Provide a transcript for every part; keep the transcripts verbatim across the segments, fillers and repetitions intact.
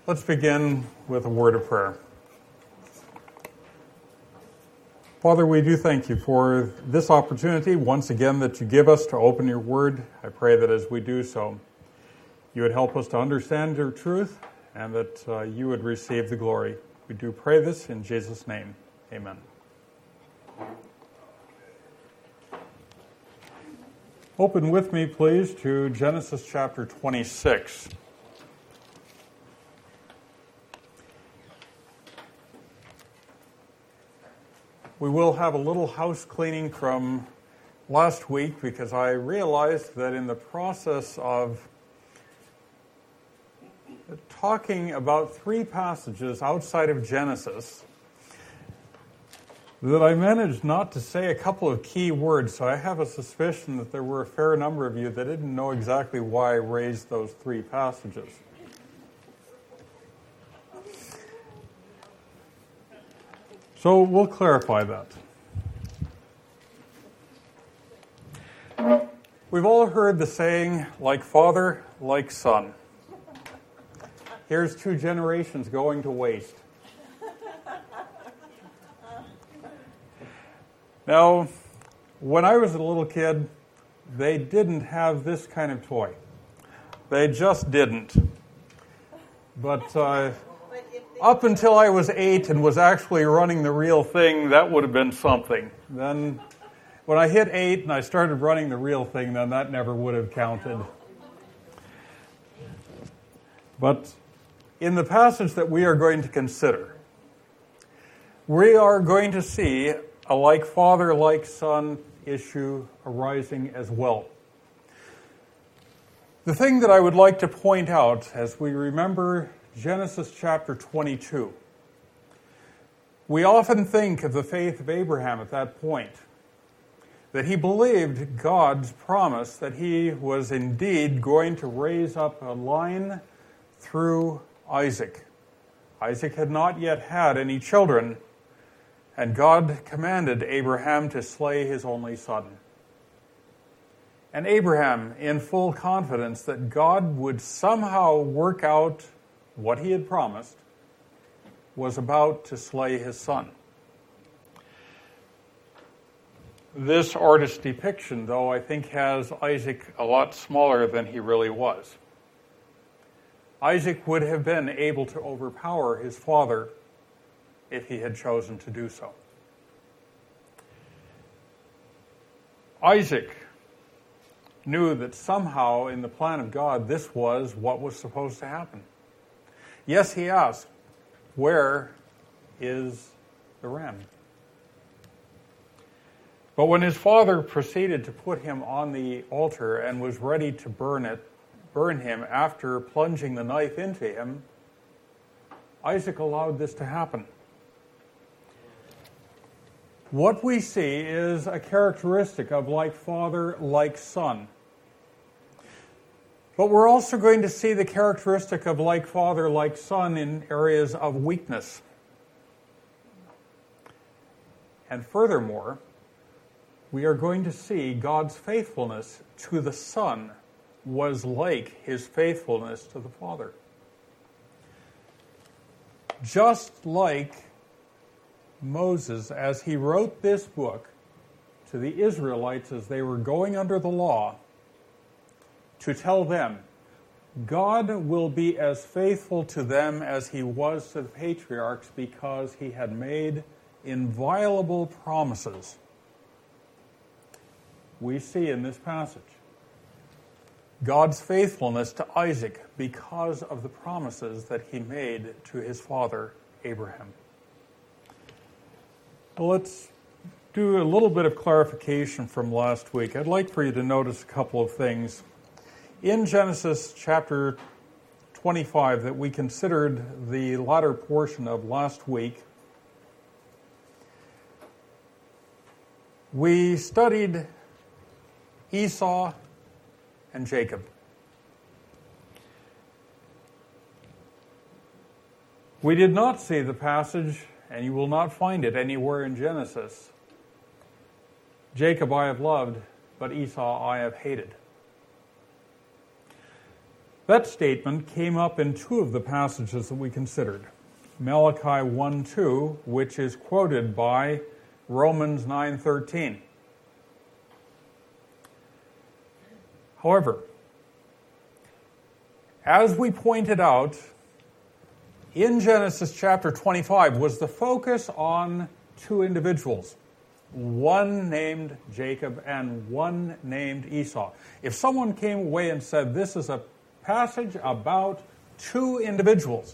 Let's begin with a word of prayer. Father, we do thank you for this opportunity once again that you give us to open your word. I pray that as we do so, you would help us to understand your truth and that uh, you would receive the glory. We do pray this in Jesus' name. Amen. Open with me, please, to Genesis chapter twenty-six. We will have a little house cleaning from last week because I realized that in the process of talking about three passages outside of Genesis that I managed not to say a couple of key words, so I have a suspicion that there were a fair number of you that didn't know exactly why I raised those three passages. So we'll clarify that. We've all heard the saying, like father, like son. Here's two generations going to waste. Now, when I was a little kid, they didn't have this kind of toy. They just didn't. But uh, up until I was eight and was actually running the real thing, that would have been something. Then when I hit eight and I started running the real thing, then that never would have counted. But in the passage that we are going to consider, we are going to see a like father, like son issue arising as well. The thing that I would like to point out as we remember Genesis chapter twenty-two, we often think of the faith of Abraham at that point, that he believed God's promise that he was indeed going to raise up a line through Isaac. Isaac had not yet had any children, and God commanded Abraham to slay his only son. And Abraham, in full confidence that God would somehow work out what he had promised, was about to slay his son. This artist's depiction, though, I think has Isaac a lot smaller than he really was. Isaac would have been able to overpower his father if he had chosen to do so. Isaac knew that somehow in the plan of God this was what was supposed to happen. Yes, he asked, "Where is the ram?" But when his father proceeded to put him on the altar and was ready to burn it, burn him after plunging the knife into him, Isaac allowed this to happen. What we see is a characteristic of like father, like son. But we're also going to see the characteristic of like father, like son in areas of weakness. And furthermore, we are going to see God's faithfulness to the son was like his faithfulness to the father. Just like Moses, as he wrote this book to the Israelites as they were going under the law, to tell them, God will be as faithful to them as he was to the patriarchs because he had made inviolable promises. We see in this passage God's faithfulness to Isaac because of the promises that he made to his father Abraham. Well, let's do a little bit of clarification from last week. I'd like for you to notice a couple of things. In Genesis chapter twenty-five that we considered the latter portion of last week, we studied Esau and Jacob. We did not see the passage, and you will not find it anywhere in Genesis, Jacob I have loved, but Esau I have hated. That statement came up in two of the passages that we considered. Malachi one two, which is quoted by Romans nine thirteen. However, as we pointed out, in Genesis chapter twenty-five was the focus on two individuals, one named Jacob and one named Esau. If someone came away and said this is a passage about two individuals,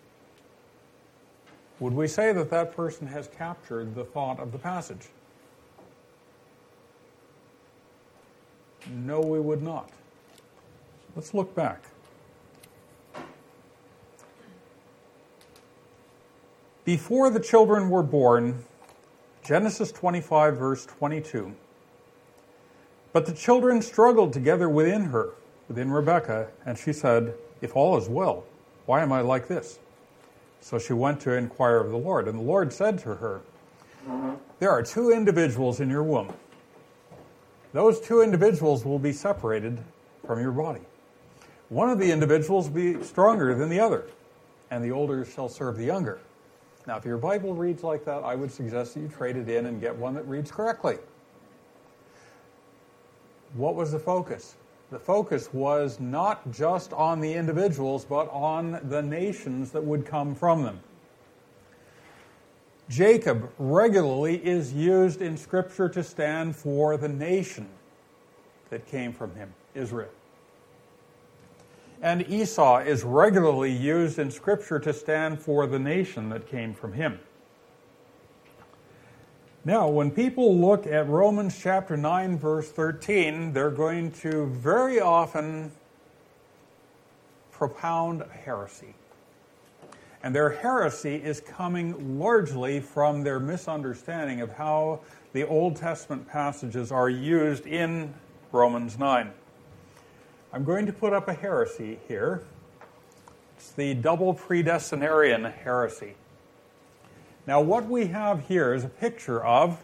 would we say that that person has captured the thought of the passage? No, we would not. Let's look back. Before the children were born, Genesis twenty-five, verse twenty-two, but the children struggled together within her, within Rebekah, and she said, if all is well, why am I like this? So she went to inquire of the Lord, and the Lord said to her, there are two individuals in your womb. Those two individuals will be separated from your body. One of the individuals will be stronger than the other, and the older shall serve the younger. Now, if your Bible reads like that, I would suggest that you trade it in and get one that reads correctly. What was the focus? The focus was not just on the individuals, but on the nations that would come from them. Jacob regularly is used in Scripture to stand for the nation that came from him, Israel. And Esau is regularly used in Scripture to stand for the nation that came from him. Now, when people look at Romans chapter nine, verse thirteen, they're going to very often propound heresy. And their heresy is coming largely from their misunderstanding of how the Old Testament passages are used in Romans nine. I'm going to put up a heresy here. It's the double predestinarian heresy. Now, what we have here is a picture of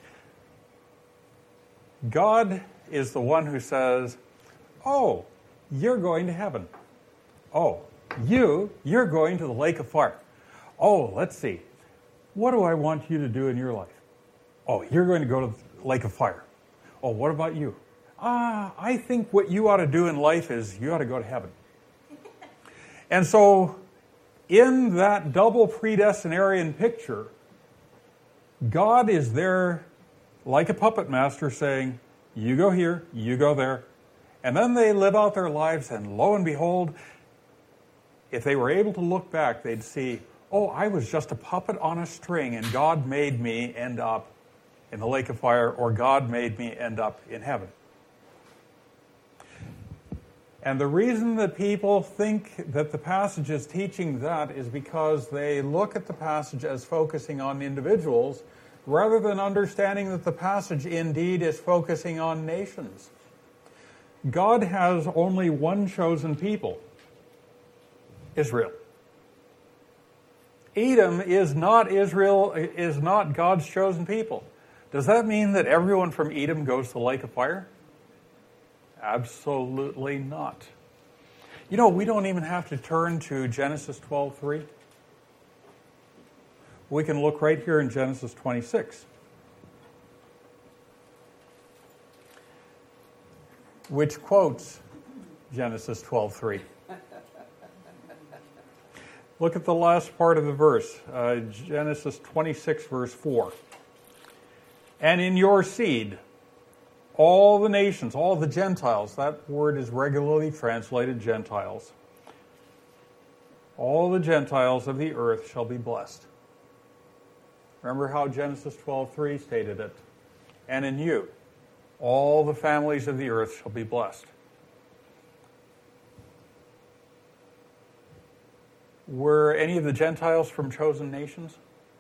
God is the one who says, oh, you're going to heaven. Oh, you, you're going to the lake of fire. Oh, let's see. What do I want you to do in your life? Oh, you're going to go to the lake of fire. Oh, what about you? Ah, I think what you ought to do in life is you ought to go to heaven. And so, in that double predestinarian picture, God is there like a puppet master saying, you go here, you go there. And then they live out their lives, and lo and behold, if they were able to look back, they'd see, oh, I was just a puppet on a string, and God made me end up in the lake of fire, or God made me end up in heaven. And the reason that people think that the passage is teaching that is because they look at the passage as focusing on individuals rather than understanding that the passage indeed is focusing on nations. God has only one chosen people, Israel. Edom is not Israel, is not God's chosen people. Does that mean that everyone from Edom goes to the lake of fire? Absolutely not. You know, we don't even have to turn to Genesis twelve three. We can look right here in Genesis twenty-six, which quotes Genesis twelve three. Look at the last part of the verse, uh, Genesis twenty-six, verse four. And in your seed, all the nations, all the Gentiles, that word is regularly translated Gentiles. All the Gentiles of the earth shall be blessed. Remember how Genesis twelve three stated it. And in you, all the families of the earth shall be blessed. Were any of the Gentiles from chosen nations?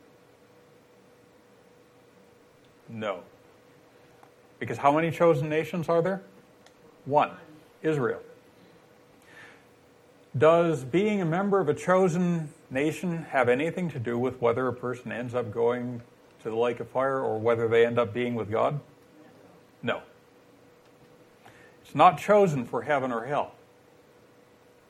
No. Because how many chosen nations are there? One, Israel. Does being a member of a chosen nation have anything to do with whether a person ends up going to the lake of fire or whether they end up being with God? No. It's not chosen for heaven or hell.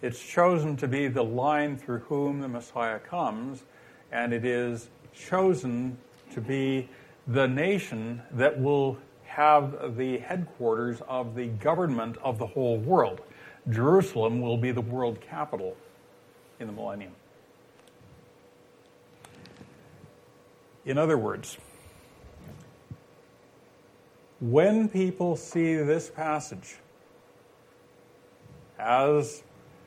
It's chosen to be the line through whom the Messiah comes, and it is chosen to be the nation that will have the headquarters of the government of the whole world. Jerusalem will be the world capital in the millennium. In other words, when people see this passage as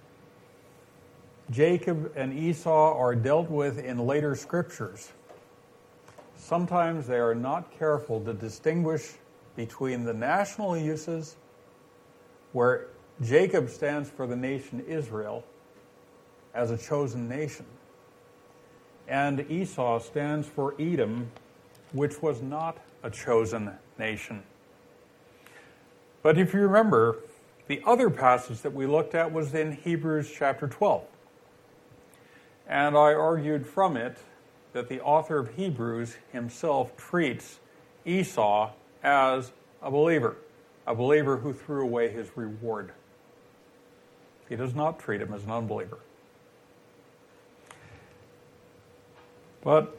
Jacob and Esau are dealt with in later scriptures, sometimes they are not careful to distinguish between the national uses, where Jacob stands for the nation Israel as a chosen nation, and Esau stands for Edom, which was not a chosen nation. But if you remember, the other passage that we looked at was in Hebrews chapter twelve. And I argued from it that the author of Hebrews himself treats Esau as a believer, a believer who threw away his reward. He does not treat him as an unbeliever. But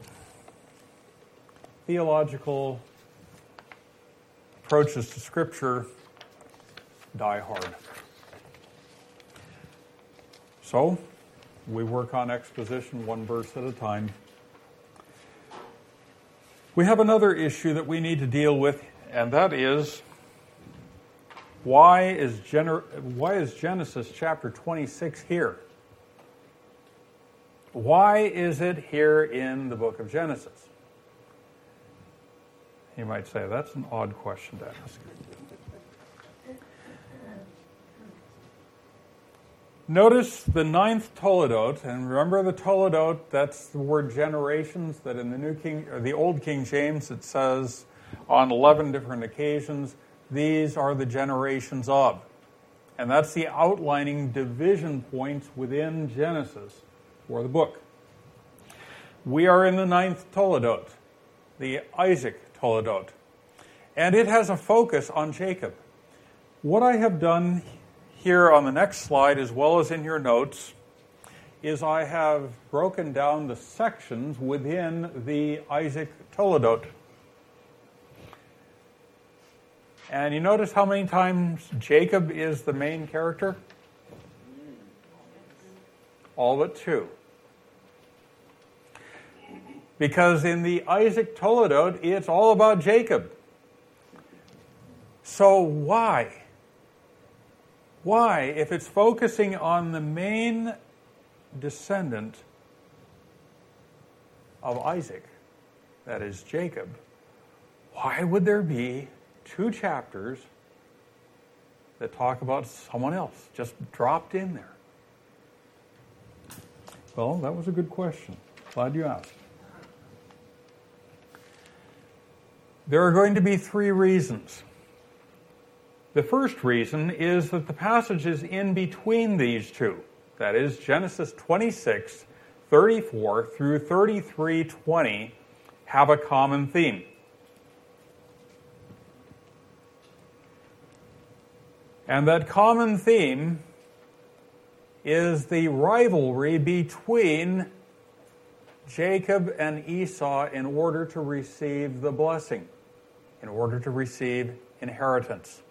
theological approaches to Scripture die hard. So, we work on exposition one verse at a time. We have another issue that we need to deal with, and that is, why is, Gener- why is Genesis chapter twenty-six here? Why is it here in the book of Genesis? You might say, that's an odd question to ask. Notice the ninth Toledot, and remember the Toledot, that's the word generations, that in the New King, or the Old King James it says on eleven different occasions, these are the generations of. And that's the outlining division points within Genesis for the book. We are in the ninth Toledot, the Isaac Toledot, and it has a focus on Jacob. What I have done here on the next slide, as well as in your notes, is I have broken down the sections within the Isaac Toledot. And you notice how many times Jacob is the main character? All but two. Because in the Isaac Toledot, it's all about Jacob. So why? Why, if it's focusing on the main descendant of Isaac, that is Jacob, why would there be two chapters that talk about someone else, just dropped in there? Well, that was a good question. Glad you asked. There are going to be three reasons. The first reason is that the passages in between these two, that is Genesis twenty-six, thirty-four through thirty-three twenty, have a common theme. And that common theme is the rivalry between Jacob and Esau in order to receive the blessing, in order to receive inheritance.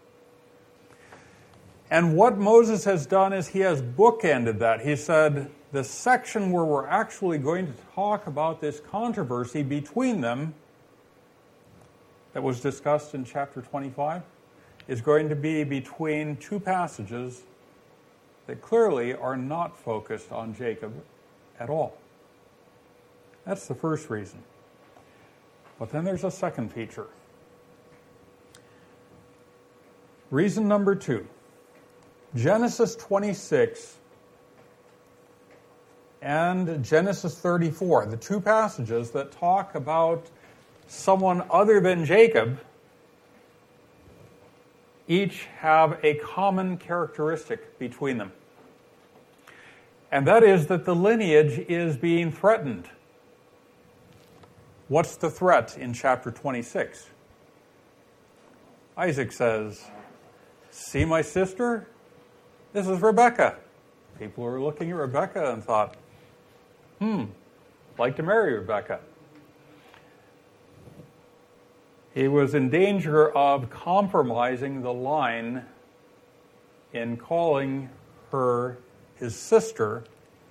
And what Moses has done is he has bookended that. He said, the section where we're actually going to talk about this controversy between them that was discussed in chapter twenty-five is going to be between two passages that clearly are not focused on Jacob at all. That's the first reason. But then there's a second feature. Reason number two. Genesis twenty-six and Genesis thirty-four, the two passages that talk about someone other than Jacob, each have a common characteristic between them. And that is that the lineage is being threatened. What's the threat in chapter twenty-six? Isaac says, "See my sister? This is Rebekah." People were looking at Rebekah and thought, hmm, I'd like to marry Rebekah. He was in danger of compromising the line in calling her his sister.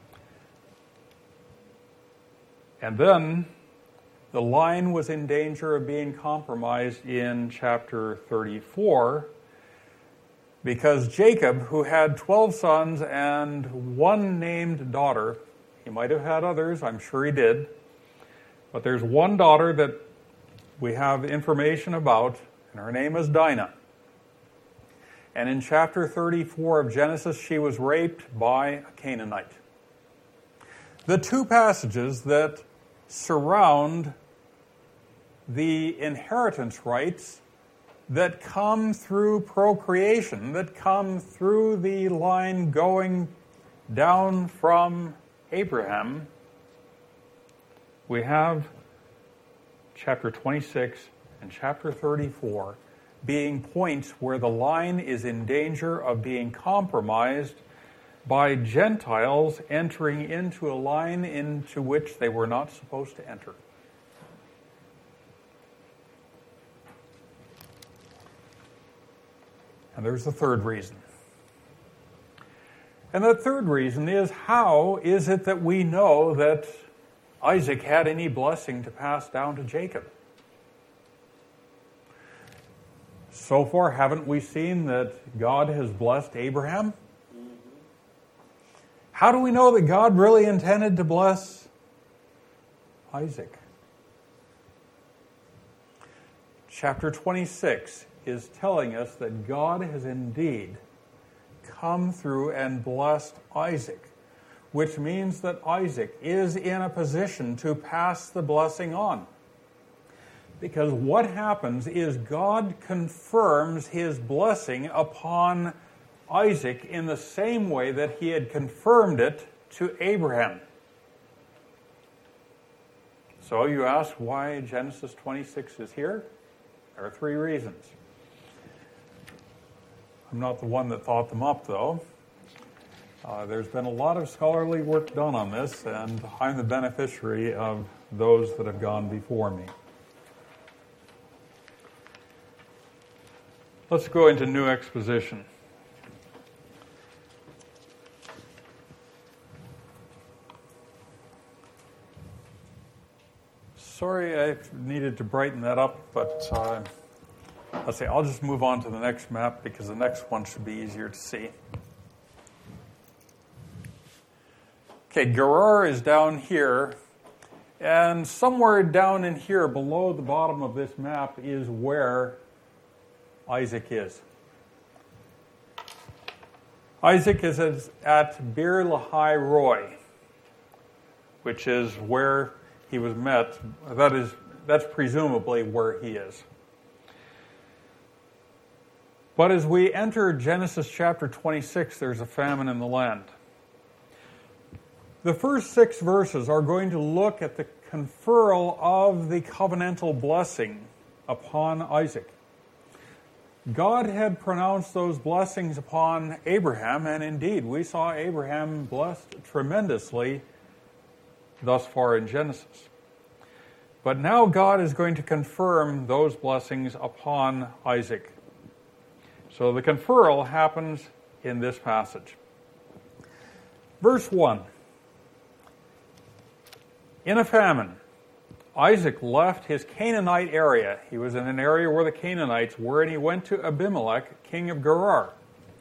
And then the line was in danger of being compromised in chapter thirty-four, because Jacob, who had twelve sons and one named daughter, he might have had others, I'm sure he did, but there's one daughter that we have information about, and her name is Dinah. And in chapter thirty-four of Genesis, she was raped by a Canaanite. The two passages that surround the inheritance rights that come through procreation, that come through the line going down from Abraham, we have chapter twenty-six and chapter thirty-four being points where the line is in danger of being compromised by Gentiles entering into a line into which they were not supposed to enter. And there's the third reason. And that third reason is, how is it that we know that Isaac had any blessing to pass down to Jacob? So far, haven't we seen that God has blessed Abraham? How do we know that God really intended to bless Isaac? Chapter twenty-six is telling us that God has indeed come through and blessed Isaac, which means that Isaac is in a position to pass the blessing on. Because what happens is God confirms his blessing upon Isaac in the same way that he had confirmed it to Abraham. So you ask why Genesis twenty-six is here? There are three reasons. I'm not the one that thought them up, though. Uh, there's been a lot of scholarly work done on this, and I'm the beneficiary of those that have gone before me. Let's go into new exposition. Sorry I needed to brighten that up, but uh, let's see, I'll just move on to the next map because the next one should be easier to see. Okay, Gerar is down here, and somewhere down in here below the bottom of this map is where Isaac is. Isaac is at Beer Lahai Roi, which is where he was met. That is, that's presumably where he is. But as we enter Genesis chapter twenty-six, there's a famine in the land. The first six verses are going to look at the conferral of the covenantal blessing upon Isaac. God had pronounced those blessings upon Abraham, and indeed, we saw Abraham blessed tremendously thus far in Genesis. But now God is going to confirm those blessings upon Isaac. So the conferral happens in this passage. Verse one. In a famine, Isaac left his Canaanite area. He was in an area where the Canaanites were, and he went to Abimelech, king of Gerar.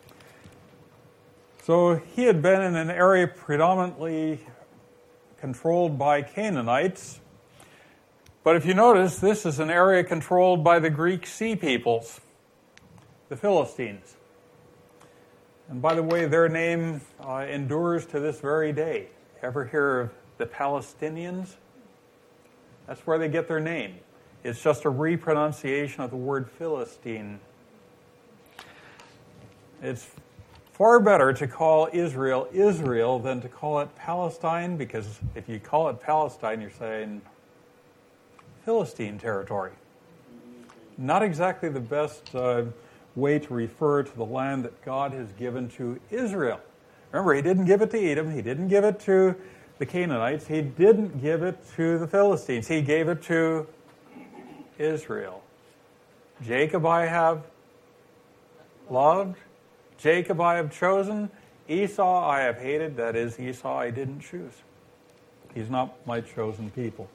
So he had been in an area predominantly controlled by Canaanites. But if you notice, this is an area controlled by the Greek Sea peoples, the Philistines. And by the way, their name uh, endures to this very day. Ever hear of the Palestinians? That's where they get their name. It's just a repronunciation of the word Philistine. It's far better to call Israel Israel than to call it Palestine, because if you call it Palestine, you're saying Philistine territory. Not exactly the best uh, way to refer to the land that God has given to Israel. Remember, he didn't give it to Edom. He didn't give it to the Canaanites. He didn't give it to the Philistines. He gave it to Israel. Jacob I have loved. Jacob I have chosen. Esau I have hated. That is, Esau I didn't choose. He's not my chosen people.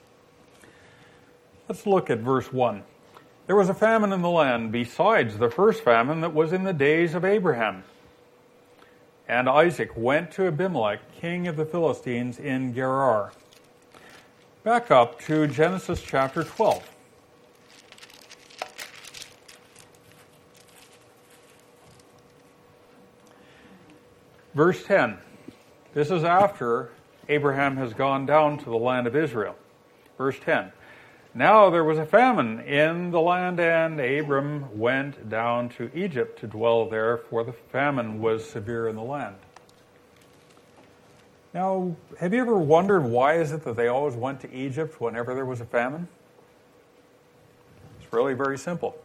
Let's look at verse one. There was a famine in the land besides the first famine that was in the days of Abraham. And Isaac went to Abimelech, king of the Philistines, in Gerar. Back up to Genesis chapter twelve. Verse ten. This is after Abraham has gone down to the land of Israel. Verse ten. Now there was a famine in the land, and Abram went down to Egypt to dwell there, for the famine was severe in the land. Now, have you ever wondered why is it that they always went to Egypt whenever there was a famine? It's really very simple.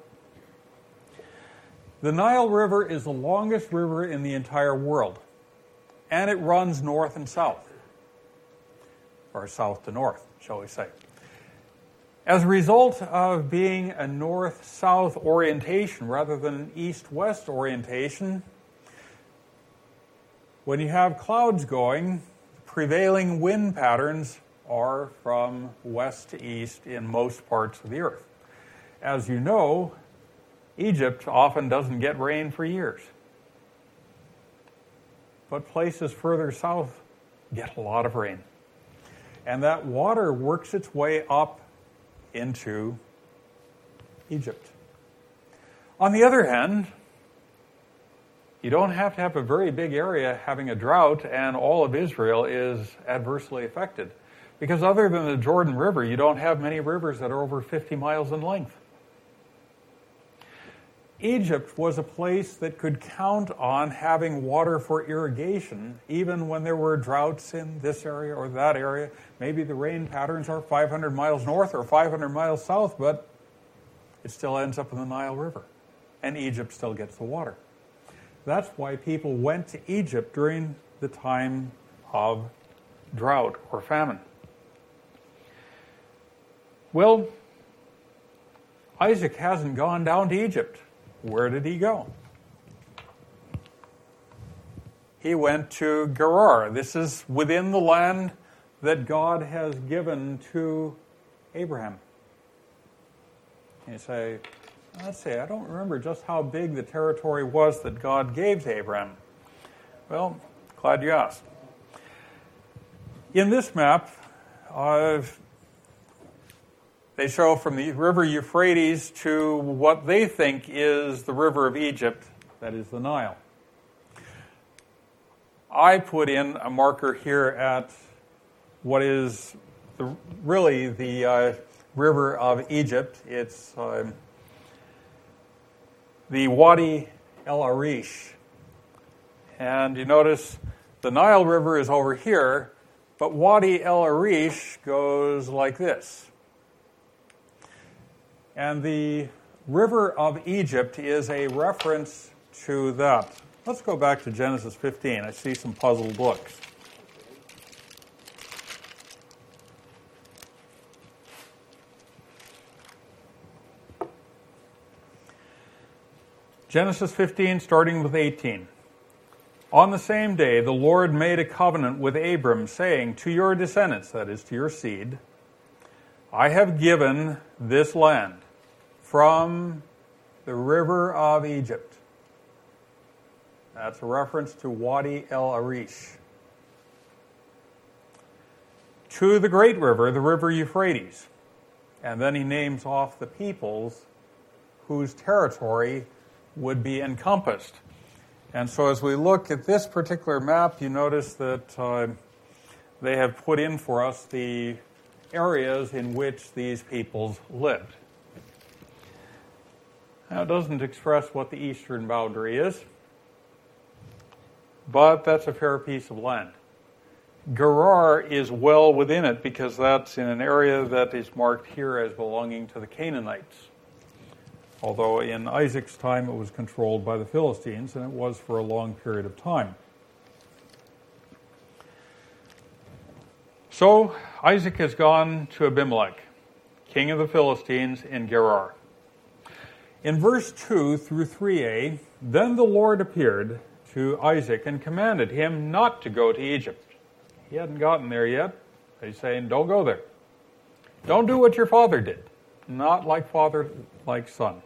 The Nile River is the longest river in the entire world, and it runs north and south, or south to north, shall we say. As a result of being a north-south orientation rather than an east-west orientation, when you have clouds going, prevailing wind patterns are from west to east in most parts of the earth. As you know, Egypt often doesn't get rain for years. But places further south get a lot of rain. And that water works its way up into Egypt. On the other hand, you don't have to have a very big area having a drought and all of Israel is adversely affected. Because other than the Jordan River, you don't have many rivers that are over fifty miles in length. Egypt was a place that could count on having water for irrigation, even when there were droughts in this area or that area. Maybe the rain patterns are five hundred miles north or five hundred miles south, but it still ends up in the Nile River, and Egypt still gets the water. That's why people went to Egypt during the time of drought or famine. Well, Isaac hasn't gone down to Egypt. Where did he go? He went to Gerar. This is within the land that God has given to Abraham. And you say, let's see, I don't remember just how big the territory was that God gave to Abraham. Well, glad you asked. In this map, uh, they show from the river Euphrates to what they think is the river of Egypt, that is the Nile. I put in a marker here at what is the, really the uh, river of Egypt. It's uh, the Wadi El Arish. And you notice the Nile River is over here, but Wadi El Arish goes like this. And the river of Egypt is a reference to that. Let's go back to Genesis fifteen. I see some puzzled looks. Genesis fifteen, starting with eighteen. On the same day, the Lord made a covenant with Abram, saying, to your descendants, that is, to your seed, I have given this land from the river of Egypt. That's a reference to Wadi El Arish. To the great river, the river Euphrates. And then he names off the peoples whose territory would be encompassed. And so as we look at this particular map, you notice that uh, they have put in for us the areas in which these peoples lived. Now, it doesn't express what the eastern boundary is, but that's a fair piece of land. Gerar is well within it because that's in an area that is marked here as belonging to the Canaanites. Although in Isaac's time it was controlled by the Philistines, and it was for a long period of time. So Isaac has gone to Abimelech, king of the Philistines in Gerar. In verse two through three a, then the Lord appeared to Isaac and commanded him not to go to Egypt. He hadn't gotten there yet. He's saying, don't go there. Don't do what your father did. Not like father, like son.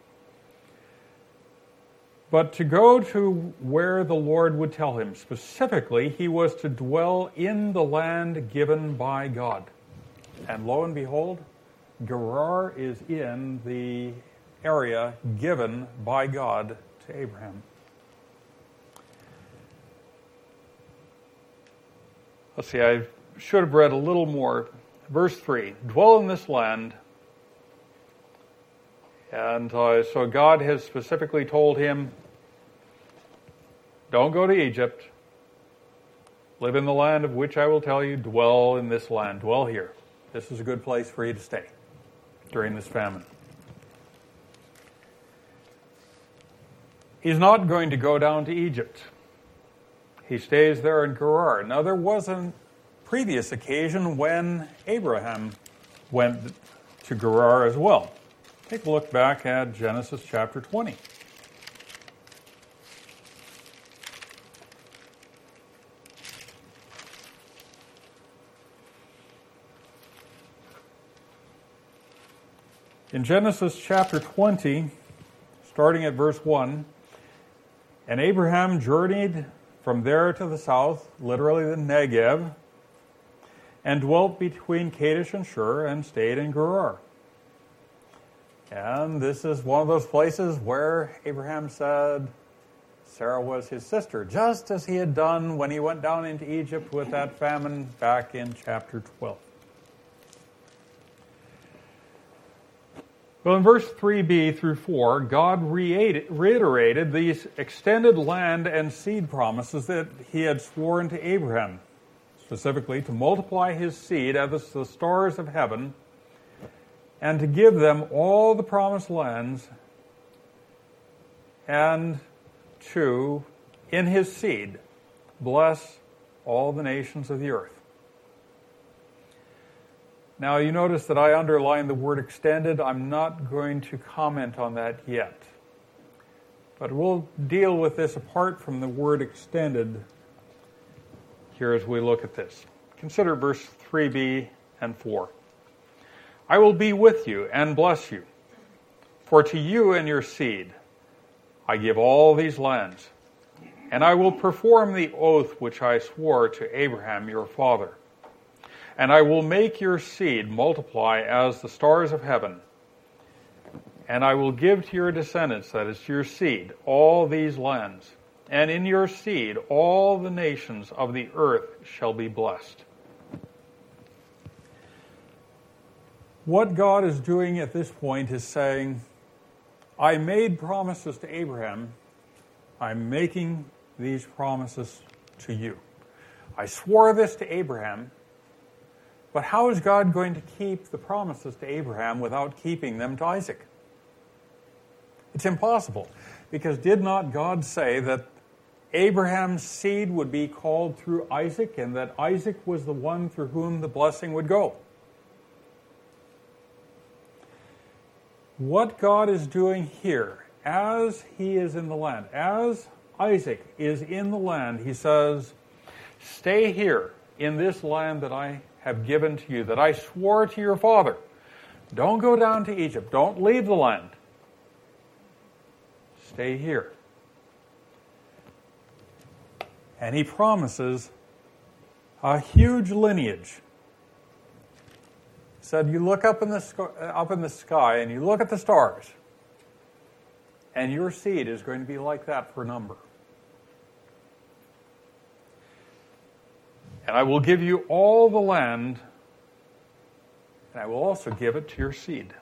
But to go to where the Lord would tell him. Specifically, he was to dwell in the land given by God. And lo and behold, Gerar is in the area given by God to Abraham. Let's see, I should have read a little more. Verse three, dwell in this land. And uh, so God has specifically told him, don't go to Egypt. Live in the land of which I will tell you. Dwell in this land. Dwell here. This is a good place for you to stay during this famine. He's not going to go down to Egypt. He stays there in Gerar. Now, there was a previous occasion when Abraham went to Gerar as well. Take a look back at Genesis chapter twenty. In Genesis chapter twenty, starting at verse one, and Abraham journeyed from there to the south, literally the Negev, and dwelt between Kadesh and Shur, and stayed in Gerar. And this is one of those places where Abraham said Sarah was his sister, just as he had done when he went down into Egypt with that famine back in chapter twelve. Well, in verse three b through four, God reiterated these extended land and seed promises that he had sworn to Abraham, specifically to multiply his seed as the stars of heaven, and to give them all the promised lands, and to, in his seed, bless all the nations of the earth. Now, you notice that I underlined the word extended. I'm not going to comment on that yet. But we'll deal with this apart from the word extended here as we look at this. Consider verse three b and four. I will be with you and bless you, for to you and your seed I give all these lands, and I will perform the oath which I swore to Abraham your father. And I will make your seed multiply as the stars of heaven. And I will give to your descendants, that is to your seed, all these lands. And in your seed all the nations of the earth shall be blessed. What God is doing at this point is saying, I made promises to Abraham. I'm making these promises to you. I swore this to Abraham. But how is God going to keep the promises to Abraham without keeping them to Isaac? It's impossible, because did not God say that Abraham's seed would be called through Isaac, and that Isaac was the one through whom the blessing would go? What God is doing here, as he is in the land, as Isaac is in the land, he says, stay here in this land that I have given to you, that I swore to your father. Don't go down to Egypt. Don't leave the land. Stay here. And he promises a huge lineage. He said, you look up in the sky, up in the sky and you look at the stars, and your seed is going to be like that for number. And I will give you all the land, and I will also give it to your seed.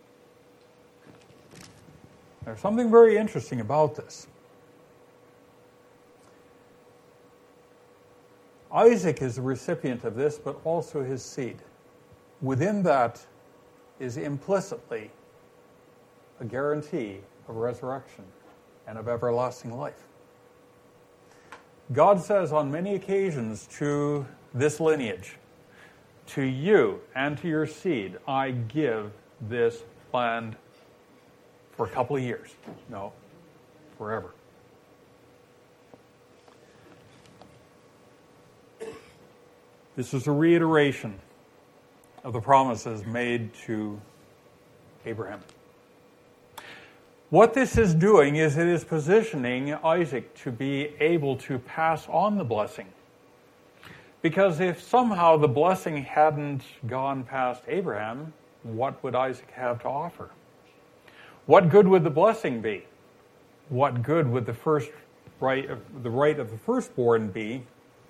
There's something very interesting about this. Isaac is the recipient of this, but also his seed. Within that is implicitly a guarantee of resurrection and of everlasting life. God says on many occasions to this lineage, to you and to your seed, I give this land for a couple of years. No, forever. This is a reiteration of the promises made to Abraham. What this is doing is it is positioning Isaac to be able to pass on the blessing. Because if somehow the blessing hadn't gone past Abraham, what would Isaac have to offer? What good would the blessing be? What good would the first right of, the right of the firstborn be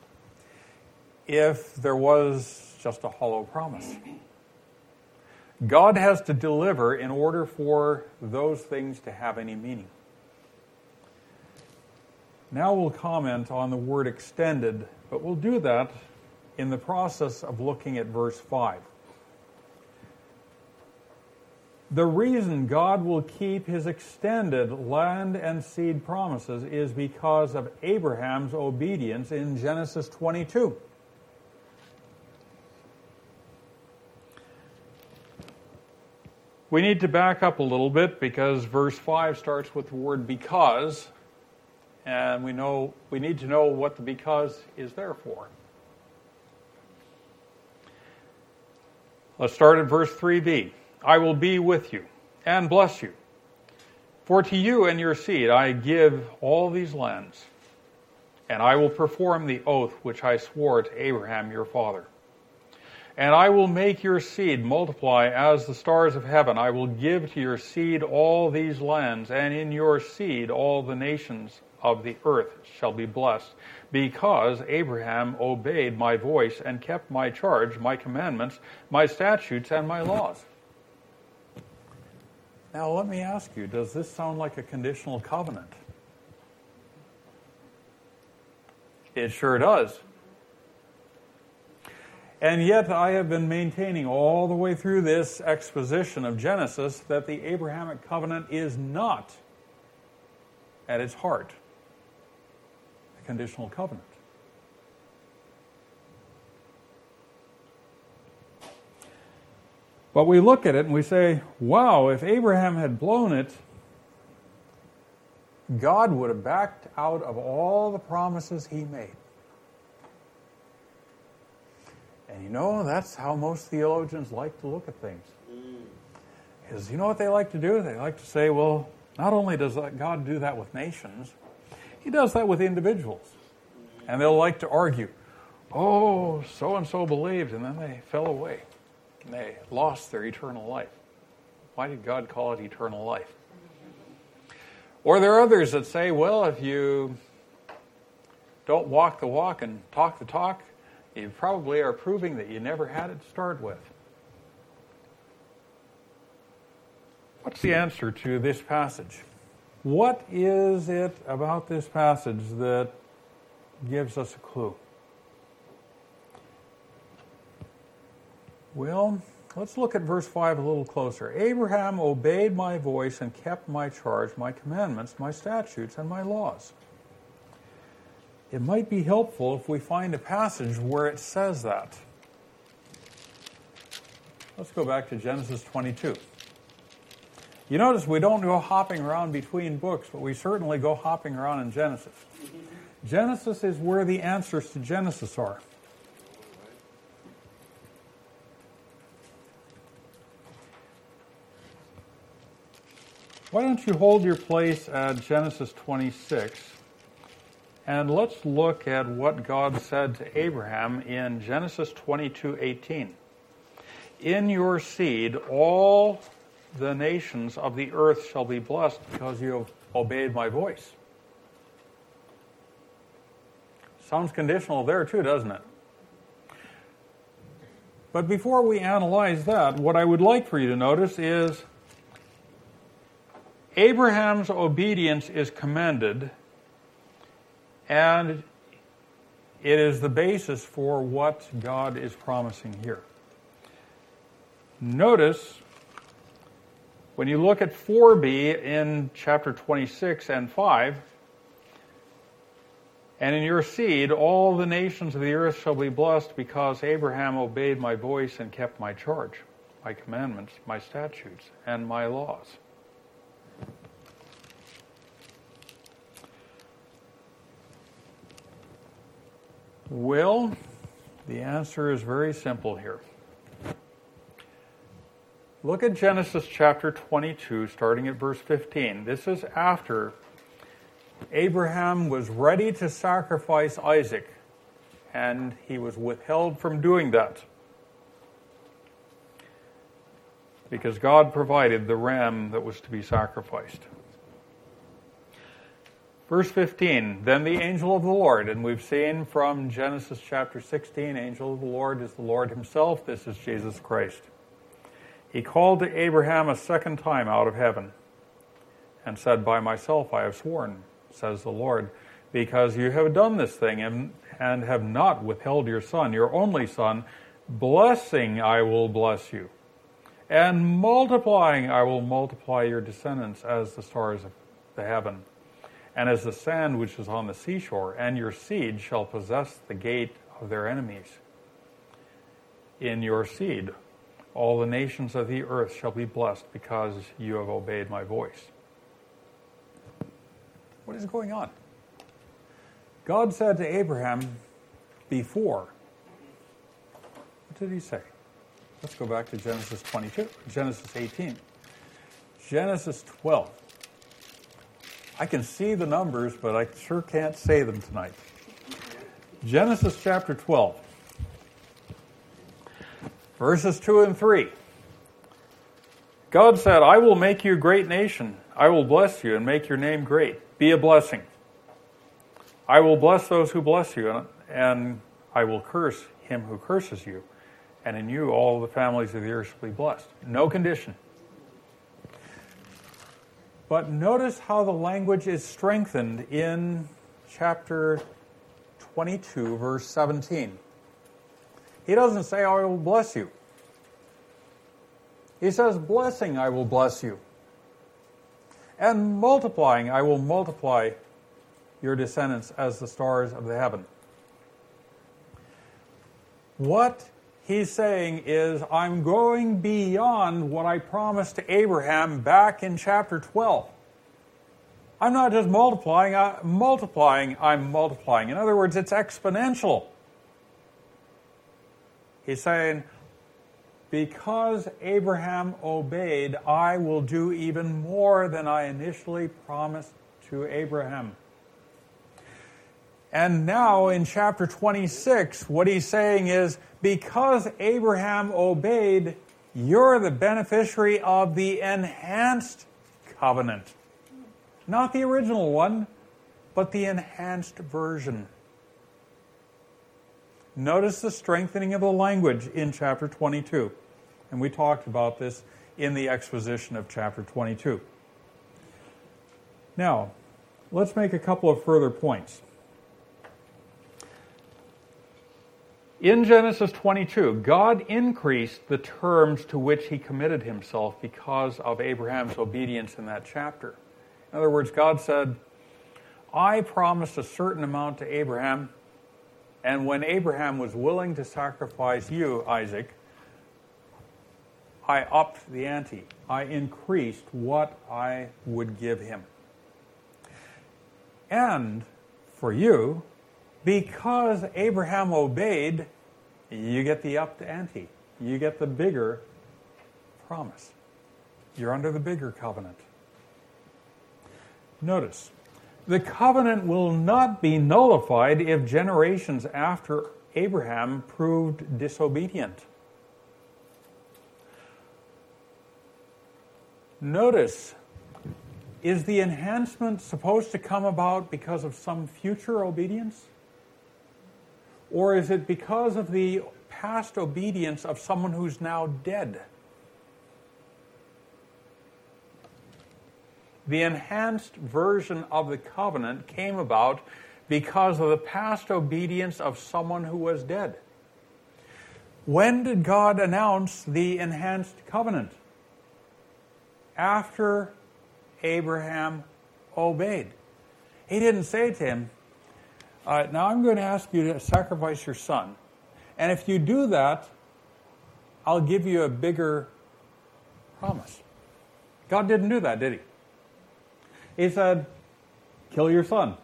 if there was just a hollow promise? God has to deliver in order for those things to have any meaning. Now we'll comment on the word extended, but we'll do that in the process of looking at verse five. The reason God will keep his extended land and seed promises is because of Abraham's obedience in Genesis twenty-two. We need to back up a little bit because verse five starts with the word because, and we know we need to know what the because is there for. Let's start at verse three b. I will be with you and bless you. For to you and your seed I give all these lands, and I will perform the oath which I swore to Abraham your father. And I will make your seed multiply as the stars of heaven. I will give to your seed all these lands, and in your seed all the nations of the earth shall be blessed, because Abraham obeyed my voice and kept my charge, my commandments, my statutes, and my laws. Now let me ask you, does this sound like a conditional covenant? It sure does. And yet I have been maintaining all the way through this exposition of Genesis that the Abrahamic covenant is not, at its heart, a conditional covenant. But we look at it and we say, wow, if Abraham had blown it, God would have backed out of all the promises he made. And you know, that's how most theologians like to look at things. Because you know what they like to do? They like to say, well, not only does God do that with nations, he does that with individuals. And they'll like to argue, oh, so-and-so believed, and then they fell away. And they lost their eternal life. Why did God call it eternal life? Or there are others that say, well, if you don't walk the walk and talk the talk, you probably are proving that you never had it to start with. What's the answer to this passage? What is it about this passage that gives us a clue? Well, let's look at verse five a little closer. Abraham obeyed my voice and kept my charge, my commandments, my statutes, and my laws. It might be helpful if we find a passage where it says that. Let's go back to Genesis twenty-two. You notice we don't go hopping around between books, but we certainly go hopping around in Genesis. Genesis is where the answers to Genesis are. Why don't you hold your place at Genesis twenty-six, and let's look at what God said to Abraham in Genesis twenty-two eighteen. In your seed all the nations of the earth shall be blessed because you have obeyed my voice. Sounds conditional there too, doesn't it? But before we analyze that, what I would like for you to notice is Abraham's obedience is commended, and it is the basis for what God is promising here. Notice, when you look at four b in chapter twenty-six and five, And in your seed, all the nations of the earth shall be blessed, because Abraham obeyed my voice and kept my charge, my commandments, my statutes, and my laws. Well, the answer is very simple here. Look at Genesis chapter twenty-two, starting at verse fifteen. This is after Abraham was ready to sacrifice Isaac, and he was withheld from doing that because God provided the ram that was to be sacrificed. Verse fifteen, then the angel of the Lord, and we've seen from Genesis chapter sixteen, angel of the Lord is the Lord himself. This is Jesus Christ. He called to Abraham a second time out of heaven and said, by myself I have sworn, says the Lord, because you have done this thing and, and have not withheld your son, your only son, blessing I will bless you, and multiplying I will multiply your descendants as the stars of the heaven, and as the sand which is on the seashore, and your seed shall possess the gate of their enemies. In your seed all the nations of the earth shall be blessed, because you have obeyed my voice. What is going on? God said to Abraham before. What did he say? Let's go back to Genesis twenty-two, Genesis eighteen, Genesis twelve. I can see the numbers, but I sure can't say them tonight. Genesis chapter twelve. Verses two and three. God said, I will make you a great nation. I will bless you and make your name great. Be a blessing. I will bless those who bless you, and I will curse him who curses you. And in you all the families of the earth shall be blessed. No condition. But notice how the language is strengthened in chapter twenty-two, verse seventeen. He doesn't say, I will bless you. He says, blessing, I will bless you. And multiplying, I will multiply your descendants as the stars of the heaven. What he's saying is, I'm going beyond what I promised to Abraham back in chapter twelve. I'm not just multiplying, I'm multiplying, I'm multiplying. In other words, it's exponential. He's saying, because Abraham obeyed, I will do even more than I initially promised to Abraham. And now in chapter twenty-six, what he's saying is, because Abraham obeyed, you're the beneficiary of the enhanced covenant. Not the original one, but the enhanced version. Notice the strengthening of the language in chapter twenty-two. And we talked about this in the exposition of chapter twenty-two. Now, let's make a couple of further points. In Genesis twenty-two, God increased the terms to which he committed himself because of Abraham's obedience in that chapter. In other words, God said, I promised a certain amount to Abraham, and when Abraham was willing to sacrifice you, Isaac, I upped the ante. I increased what I would give him. And for you, because Abraham obeyed, you get the upped ante. You get the bigger promise. You're under the bigger covenant. Notice, the covenant will not be nullified if generations after Abraham proved disobedient. Notice, is the enhancement supposed to come about because of some future obedience? Or is it because of the past obedience of someone who's now dead? The enhanced version of the covenant came about because of the past obedience of someone who was dead. When did God announce the enhanced covenant? After Abraham obeyed. He didn't say to him, uh, now I'm going to ask you to sacrifice your son. And if you do that, I'll give you a bigger promise. God didn't do that, did he? He said, kill your son.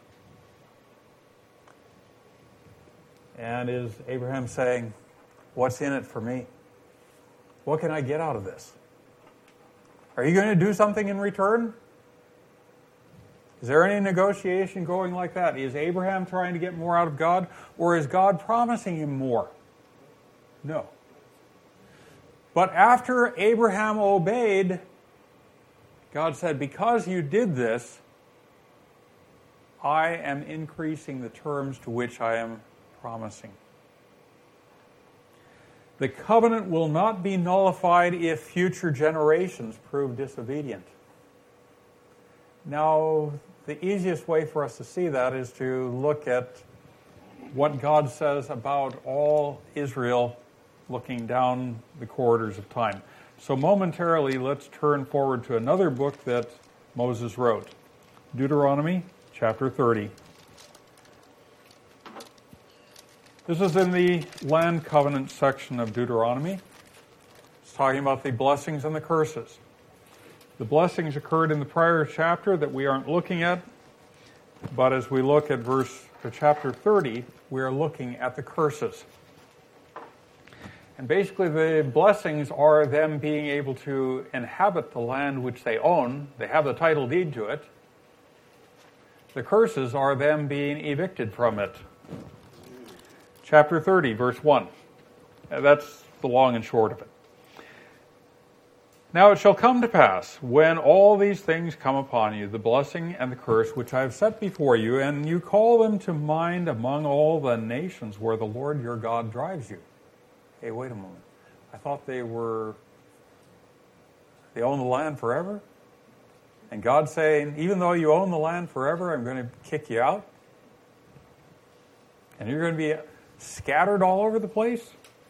And is Abraham saying, what's in it for me? What can I get out of this? Are you going to do something in return? Is there any negotiation going like that? Is Abraham trying to get more out of God, or is God promising him more? No. But after Abraham obeyed, God said, because you did this, I am increasing the terms to which I am promising. The covenant will not be nullified if future generations prove disobedient. Now, the easiest way for us to see that is to look at what God says about all Israel looking down the corridors of time. So momentarily, let's turn forward to another book that Moses wrote, Deuteronomy chapter thirty. This is in the land covenant section of Deuteronomy. It's talking about the blessings and the curses. The blessings occurred in the prior chapter that we aren't looking at, but as we look at verse or chapter thirty, we are looking at the curses. And basically the blessings are them being able to inhabit the land which they own. They have the title deed to it. The curses are them being evicted from it. Chapter thirty, verse one. That's the long and short of it. Now it shall come to pass, when all these things come upon you, the blessing and the curse which I have set before you, and you call them to mind among all the nations where the Lord your God drives you. Hey, wait a moment. I thought they were, they own the land forever? And God's saying, even though you own the land forever, I'm going to kick you out? And you're going to be scattered all over the place?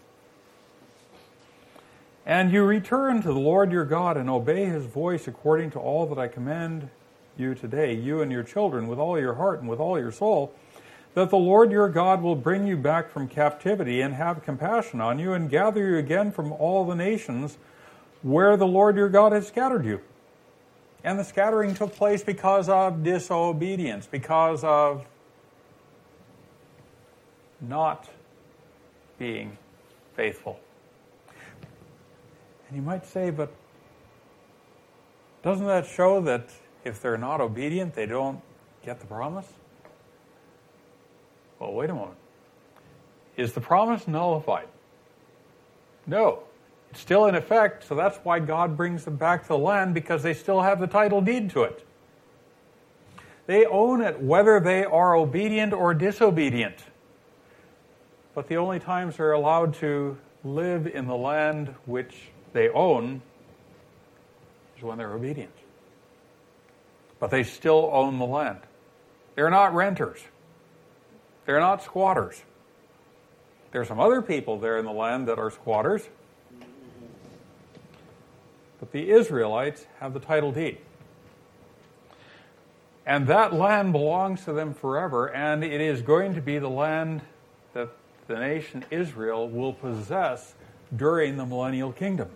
And you return to the Lord your God and obey his voice according to all that I command you today, you and your children, with all your heart and with all your soul, that the Lord your God will bring you back from captivity and have compassion on you and gather you again from all the nations where the Lord your God has scattered you. And the scattering took place because of disobedience, because of not being faithful. And you might say, but doesn't that show that if they're not obedient, they don't get the promise? Well, wait a moment. Is the promise nullified? No. It's still in effect, so that's why God brings them back to the land, because they still have the title deed to it. They own it whether they are obedient or disobedient. But the only times they're allowed to live in the land which they own is when they're obedient. But they still own the land. They're not renters. They're not squatters. There are some other people there in the land that are squatters. But the Israelites have the title deed. And that land belongs to them forever, and it is going to be the land that the nation Israel will possess during the millennial kingdom.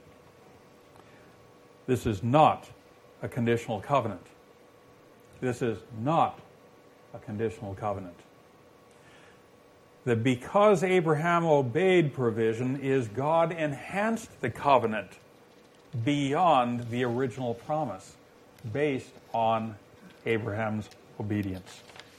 This is not a conditional covenant. This is not a conditional covenant. That because Abraham obeyed provision is God enhanced the covenant beyond the original promise based on Abraham's obedience.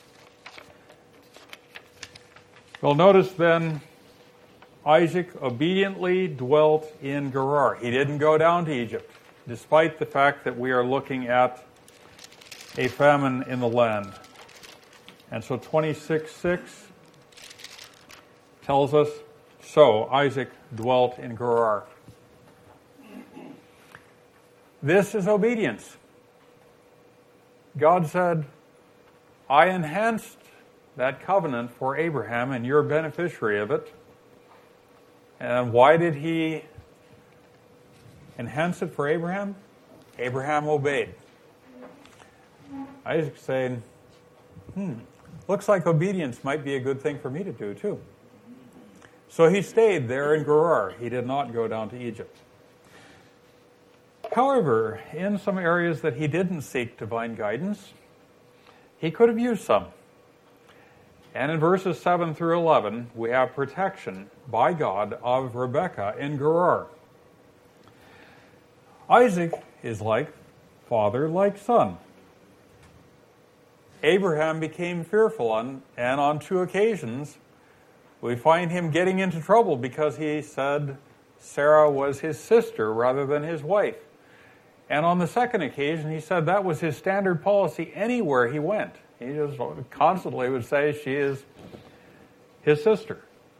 Well, notice then Isaac obediently dwelt in Gerar. He didn't go down to Egypt, despite the fact that we are looking at a famine in the land. And so twenty-six six tells us, so Isaac dwelt in Gerar. This is obedience. God said, I enhanced that covenant for Abraham, and you're a beneficiary of it. And why did he enhance it for Abraham? Abraham obeyed. Isaac's saying, hmm, looks like obedience might be a good thing for me to do too. So he stayed there in Gerar. He did not go down to Egypt. However, in some areas that he didn't seek divine guidance, he could have used some. And in verses seven through eleven, we have protection by God of Rebekah in Gerar. Isaac is like father, like son. Abraham became fearful, on, and on two occasions, we find him getting into trouble because he said Sarah was his sister rather than his wife. And on the second occasion, he said that was his standard policy anywhere he went. He just constantly would say she is his sister.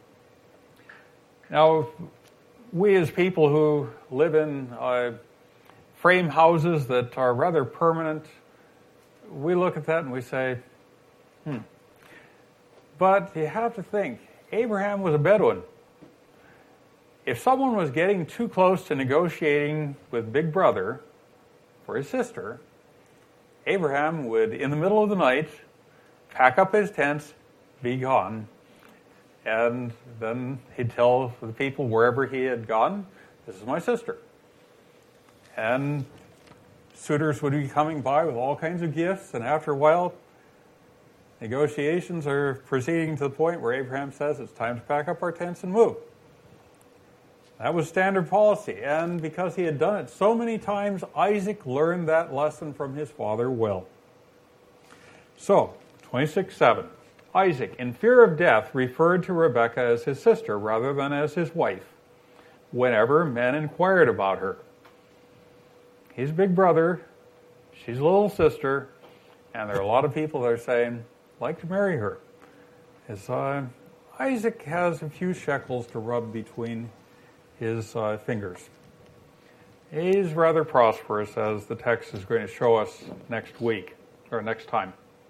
Now, we as people who live in uh, frame houses that are rather permanent, we look at that and we say, hmm. But you have to think, Abraham was a Bedouin. If someone was getting too close to negotiating with Big Brother for his sister, Abraham would, in the middle of the night, pack up his tents, be gone, and then he'd tell the people wherever he had gone, this is my sister. And suitors would be coming by with all kinds of gifts, and after a while, negotiations are proceeding to the point where Abraham says it's time to pack up our tents and move. That was standard policy, and because he had done it so many times, Isaac learned that lesson from his father well. So, twenty-six seven. Isaac, in fear of death, referred to Rebekah as his sister rather than as his wife, whenever men inquired about her. He's big brother, she's little sister, and there are a lot of people that are saying, like to marry her. As, uh, Isaac has a few shekels to rub between his uh, fingers. He's rather prosperous, as the text is going to show us next week, or next time.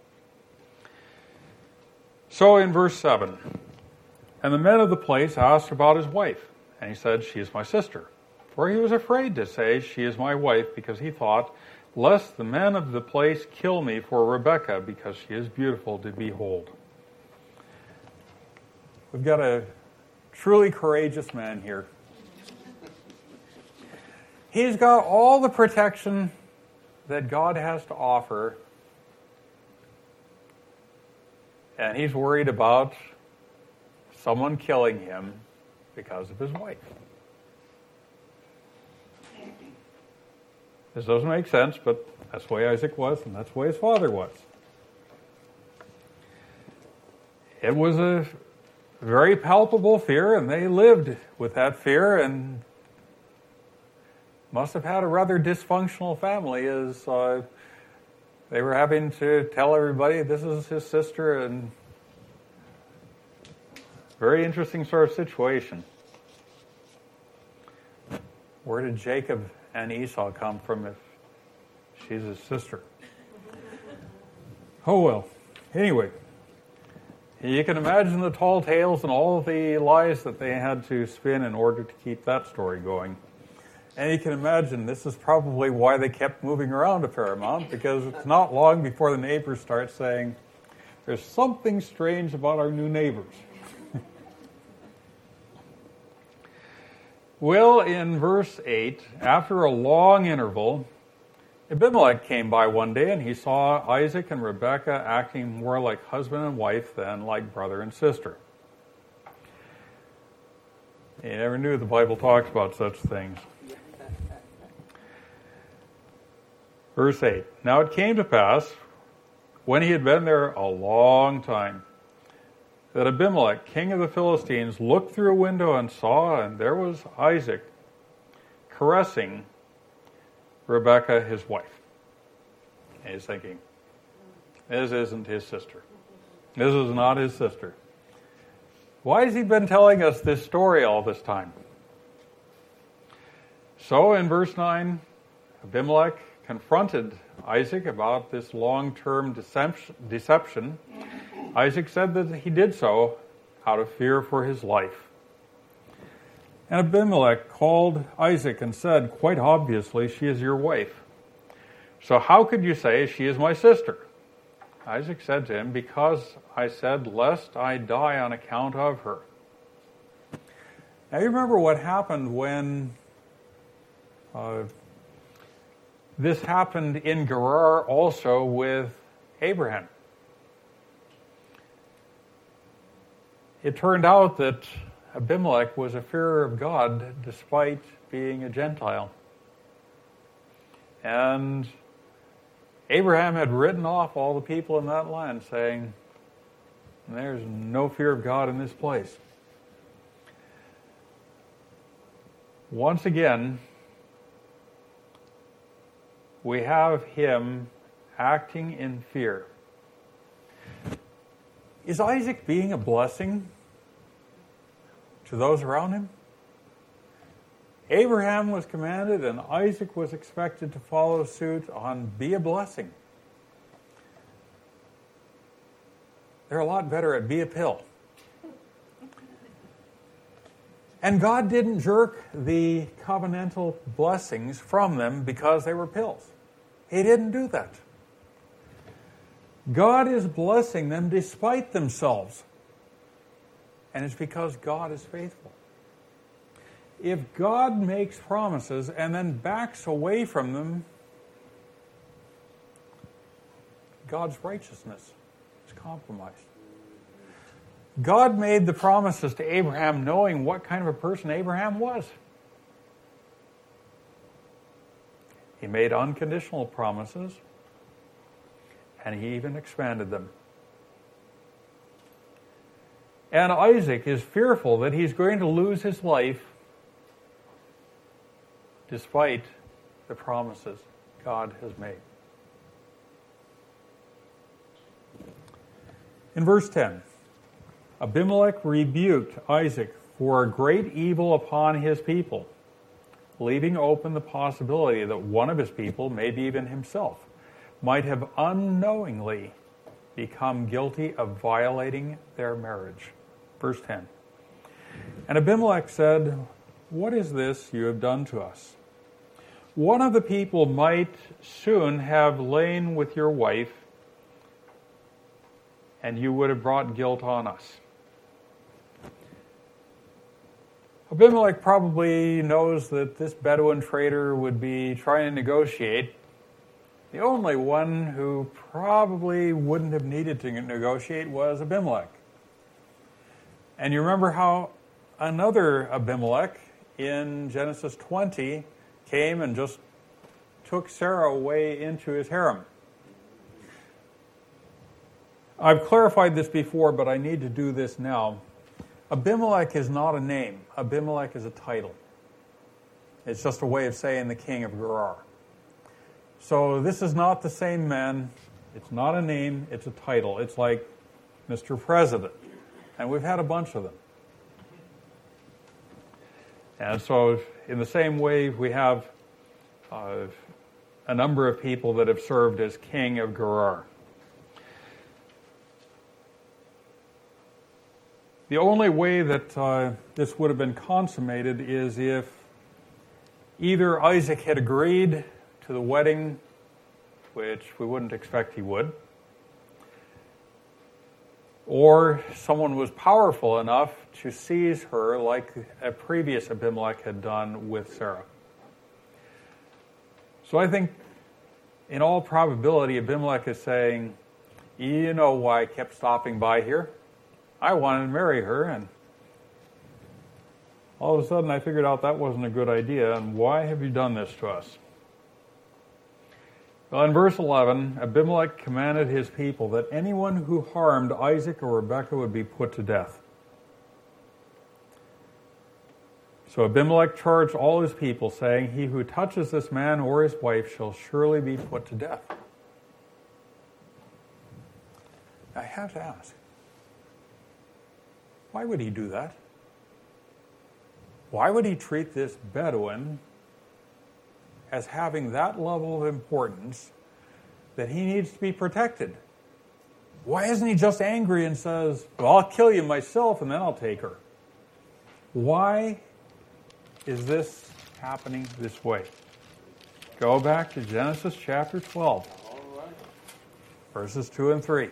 So in verse seven, and the men of the place asked about his wife, and he said, she is my sister. For he was afraid to say, she is my wife, because he thought, lest the men of the place kill me for Rebekah, because she is beautiful to behold. We've got a truly courageous man here. He's got all the protection that God has to offer, and he's worried about someone killing him because of his wife. This doesn't make sense, but that's the way Isaac was, and that's the way his father was. It was a very palpable fear, and they lived with that fear, and must have had a rather dysfunctional family, as uh, they were having to tell everybody this is his sister, and very interesting sort of situation. Where did Jacob and Esau come from if she's his sister? Oh well. Anyway, you can imagine the tall tales and all the lies that they had to spin in order to keep that story going. And you can imagine this is probably why they kept moving around a fair amount, because it's not long before the neighbors start saying, there's something strange about our new neighbors. Well, in verse eight, after a long interval, Abimelech came by one day, and he saw Isaac and Rebekah acting more like husband and wife than like brother and sister. He never knew the Bible talks about such things. Verse eight, now it came to pass, when he had been there a long time, that Abimelech, king of the Philistines, looked through a window and saw, and there was Isaac caressing Rebekah, his wife. And he's thinking, this isn't his sister. This is not his sister. Why has he been telling us this story all this time? So in verse nine, Abimelech confronted Isaac about this long-term deception. Isaac said that he did so out of fear for his life. And Abimelech called Isaac and said, quite obviously, she is your wife. So how could you say she is my sister? Isaac said to him, "Because I said, lest I die on account of her." Now you remember what happened when uh, this happened in Gerar also with Abraham. It turned out that Abimelech was a fearer of God despite being a Gentile. And Abraham had written off all the people in that land, saying, "There's no fear of God in this place." Once again, we have him acting in fear. Is Isaac being a blessing to those around him? Abraham was commanded and Isaac was expected to follow suit on be a blessing. They're a lot better at be a pill. And God didn't jerk the covenantal blessings from them because they were pills. He didn't do that. God is blessing them despite themselves. And it's because God is faithful. If God makes promises and then backs away from them, God's righteousness is compromised. God made the promises to Abraham knowing what kind of a person Abraham was. He made unconditional promises, and he even expanded them. And Isaac is fearful that he's going to lose his life despite the promises God has made. In verse ten, Abimelech rebuked Isaac for a great evil upon his people, leaving open the possibility that one of his people, maybe even himself, might have unknowingly become guilty of violating their marriage. Verse ten. And Abimelech said, "What is this you have done to us? One of the people might soon have lain with your wife, and you would have brought guilt on us." Abimelech probably knows that this Bedouin trader would be trying to negotiate. The only one who probably wouldn't have needed to negotiate was Abimelech. And you remember how another Abimelech in Genesis twenty came and just took Sarah away into his harem. I've clarified this before, but I need to do this now. Abimelech is not a name. Abimelech is a title. It's just a way of saying the king of Gerar. So this is not the same man. It's not a name. It's a title. It's like Mister President. And we've had a bunch of them. And so in the same way, we have uh, a number of people that have served as king of Gerar. The only way that uh, this would have been consummated is if either Isaac had agreed to the wedding, which we wouldn't expect he would, or someone was powerful enough to seize her like a previous Abimelech had done with Sarah. So I think in all probability Abimelech is saying, "You know why I kept stopping by here? I wanted to marry her, and all of a sudden I figured out that wasn't a good idea, and why have you done this to us?" Well, in verse eleven, Abimelech commanded his people that anyone who harmed Isaac or Rebekah would be put to death. So Abimelech charged all his people, saying, "He who touches this man or his wife shall surely be put to death." I have to ask, why would he do that? Why would he treat this Bedouin as having that level of importance that he needs to be protected? Why isn't he just angry and says, "Well, I'll kill you myself and then I'll take her"? Why is this happening this way? Go back to Genesis chapter twelve. verses two and three.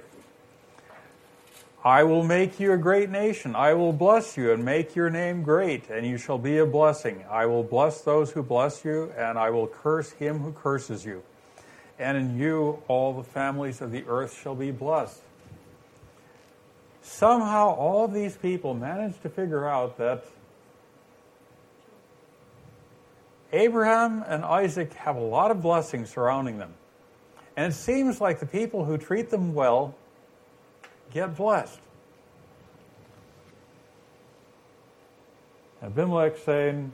I will make you a great nation. I will bless you and make your name great, and you shall be a blessing. I will bless those who bless you, and I will curse him who curses you. And in you all the families of the earth shall be blessed. Somehow all these people managed to figure out that Abraham and Isaac have a lot of blessings surrounding them. And it seems like the people who treat them well get blessed. Abimelech saying,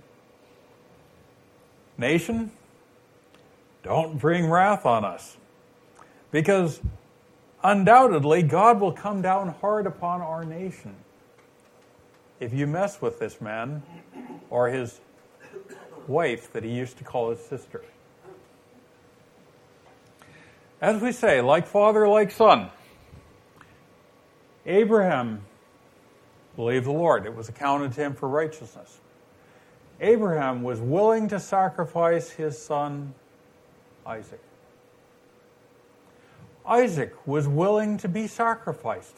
nation, don't bring wrath on us. Because undoubtedly God will come down hard upon our nation if you mess with this man or his wife that he used to call his sister. As we say, like father, like son. Abraham believed the Lord. It was accounted to him for righteousness. Abraham was willing to sacrifice his son Isaac. Isaac was willing to be sacrificed.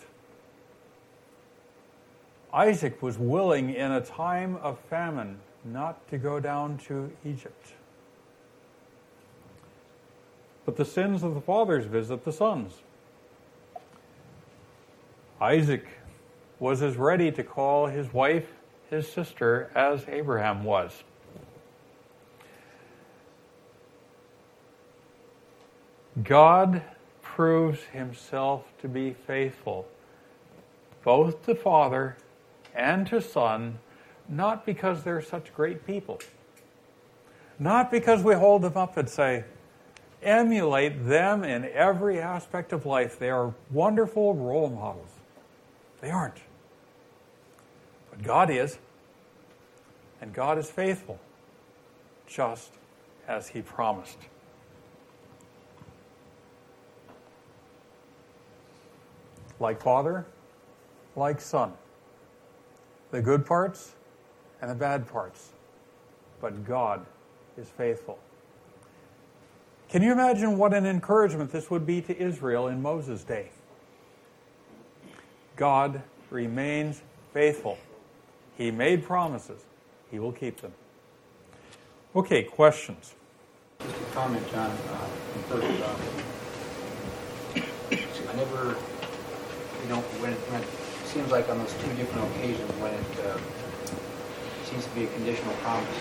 Isaac was willing in a time of famine not to go down to Egypt. But the sins of the fathers visit the sons. Isaac was as ready to call his wife his sister as Abraham was. God proves himself to be faithful, both to father and to son, not because they're such great people, not because we hold them up and say, emulate them in every aspect of life. They are wonderful role models. They aren't. But God is, and God is faithful, just as he promised. Like father, like son. The good parts and the bad parts. But God is faithful. Can you imagine what an encouragement this would be to Israel in Moses' day? God remains faithful. He made promises. He will keep them. Okay, questions? Just a comment, John, uh, first, uh, I never, you know, when it, when it seems like on those two different occasions when it uh, seems to be a conditional promise,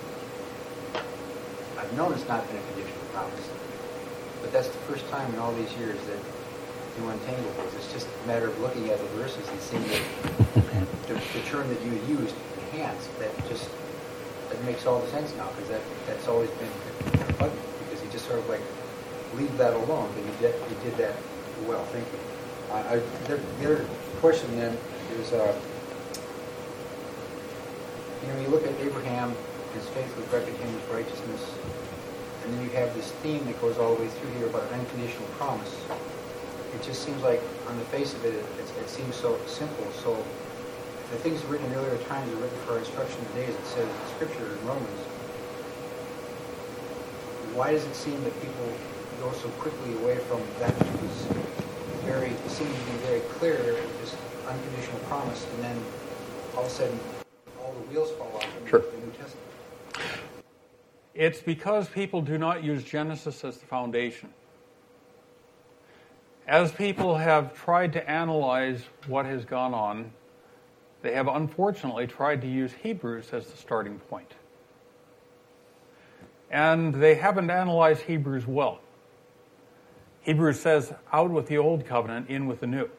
I've known it's not been a conditional promise, but that's the first time in all these years that you untangle those. It's just a matter of looking at the verses and seeing that the, the term that you used, enhance, that just that makes all the sense now, because that, that's always been bugging, because you just sort of like leave that alone, but you did, you did that well. Thank you. Uh, I, the, the other question then is, uh, you know, you look at Abraham, his faith was reckoned to him as righteousness, and then you have this theme that goes all the way through here about unconditional promise. It just seems like, on the face of it, it, it, it seems so simple. So, the things written in earlier times are written for our instruction today, as it says in Scripture in Romans. Why does it seem that people go so quickly away from that which was very, seems to be very clear, this unconditional promise, and then all of a sudden, all the wheels fall off in Sure. the New Testament? It's because people do not use Genesis as the foundation. As people have tried to analyze what has gone on, they have unfortunately tried to use Hebrews as the starting point. And they haven't analyzed Hebrews well. Hebrews says, out with the old covenant, in with the new.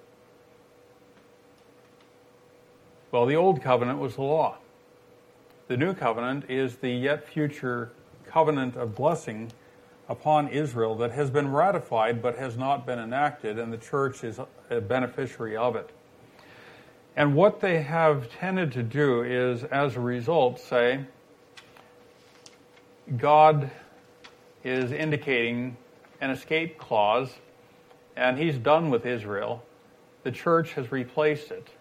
Well, the old covenant was the law. The new covenant is the yet future covenant of blessing upon Israel that has been ratified but has not been enacted, and the church is a beneficiary of it. And what they have tended to do is, as a result, say, God is indicating an escape clause, and he's done with Israel. The church has replaced it.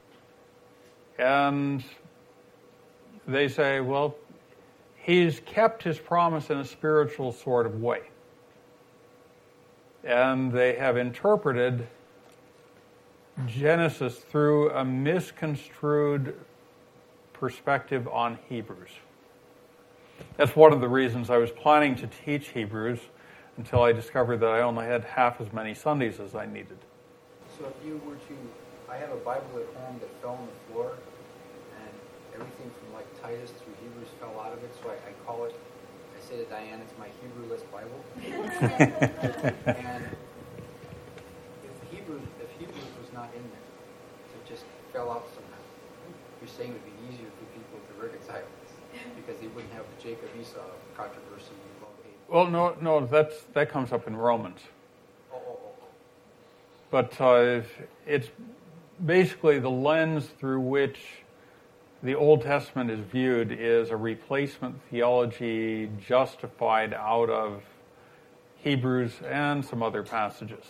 And they say, well, he's kept his promise in a spiritual sort of way. and they have interpreted Genesis through a misconstrued perspective on Hebrews. That's one of the reasons I was planning to teach Hebrews until I discovered that I only had half as many Sundays as I needed. So if you were to, I have a Bible at home that fell on the floor, and everything from like Titus through Hebrews fell out of it, so I, I call it, I say to Diane, it's my Hebrew-less Bible. And if Hebrews, if Hebrews was not in there, it just fell out somehow, you're saying it would be easier for people to reconcile this, because they wouldn't have the Jacob-Esau controversy. Well, no, no, that's that comes up in Romans. Oh, oh, oh. But uh, it's basically the lens through which the Old Testament is viewed is a replacement theology justified out of Hebrews and some other passages.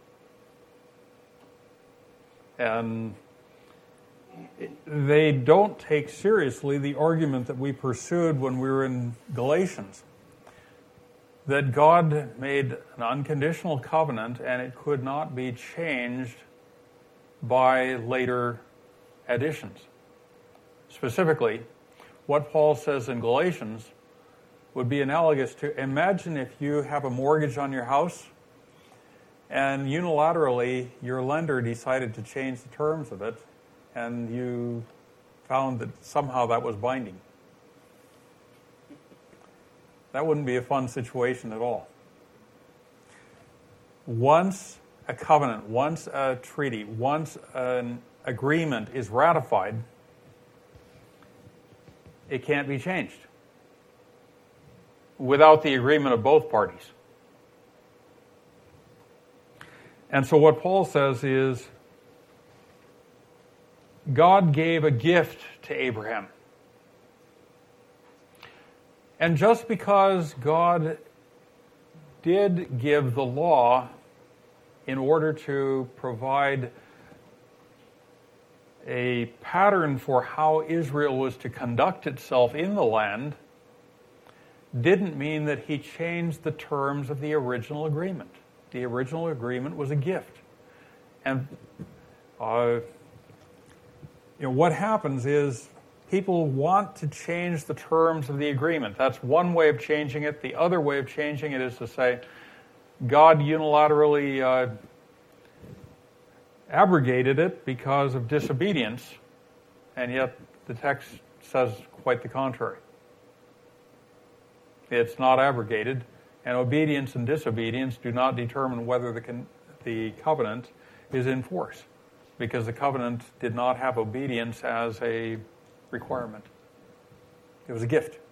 And they don't take seriously the argument that we pursued when we were in Galatians, that God made an unconditional covenant and it could not be changed by later additions. Specifically, what Paul says in Galatians would be analogous to, imagine if you have a mortgage on your house and unilaterally your lender decided to change the terms of it and you found that somehow that was binding. That wouldn't be a fun situation at all. Once a covenant, once a treaty, once an agreement is ratified, it can't be changed without the agreement of both parties. And so what Paul says is, God gave a gift to Abraham. And just because God did give the law in order to provide a pattern for how Israel was to conduct itself in the land, didn't mean that he changed the terms of the original agreement. The original agreement was a gift. And uh, you know, what happens is people want to change the terms of the agreement. That's one way of changing it. The other way of changing it is to say, God unilaterally uh, abrogated it because of disobedience, and yet the text says quite the contrary. It's not abrogated, and obedience and disobedience do not determine whether the, con- the covenant is in force, because the covenant did not have obedience as a requirement. It was a gift.